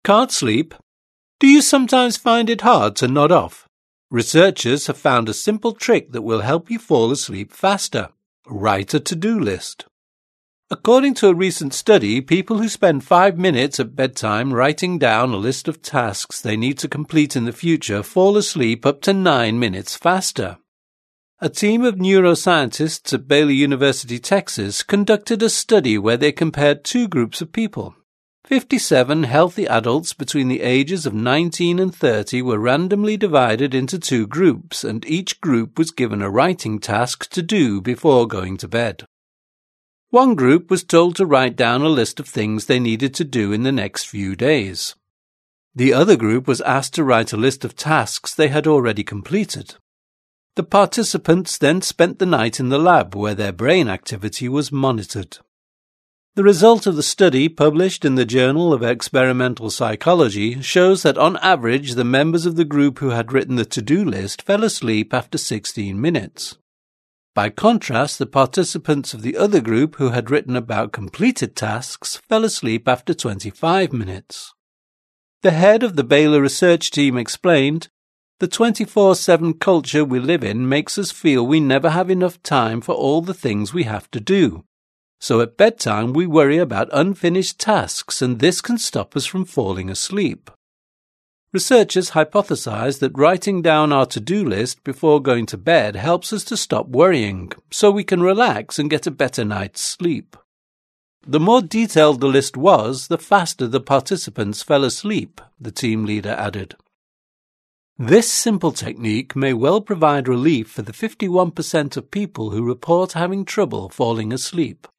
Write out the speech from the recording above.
Can't sleep? Do you sometimes find it hard to nod off? Researchers have found a simple trick that will help you fall asleep faster. Write a to-do list. According to a recent study, people who spend 5 minutes at bedtime writing down a list of tasks they need to complete in the future fall asleep up to 9 minutes faster. A team of neuroscientists at Baylor University, Texas, conducted a study where they compared two groups of people. 57 healthy adults between the ages of 19 and 30 were randomly divided into two groups, and each group was given a writing task to do before going to bed. One group was told to write down a list of things they needed to do in the next few days. The other group was asked to write a list of tasks they had already completed. The participants then spent the night in the lab where their brain activity was monitored. The result of the study, published in the Journal of Experimental Psychology, shows that on average the members of the group who had written the to-do list fell asleep after 16 minutes. By contrast, the participants of the other group who had written about completed tasks fell asleep after 25 minutes. The head of the Baylor research team explained, "The 24/7 culture we live in makes us feel we never have enough time for all the things we have to do. So at bedtime we worry about unfinished tasks, and this can stop us from falling asleep." Researchers hypothesize that writing down our to-do list before going to bed helps us to stop worrying, so we can relax and get a better night's sleep. The more detailed the list was, the faster the participants fell asleep, the team leader added. This simple technique may well provide relief for the 51% of people who report having trouble falling asleep.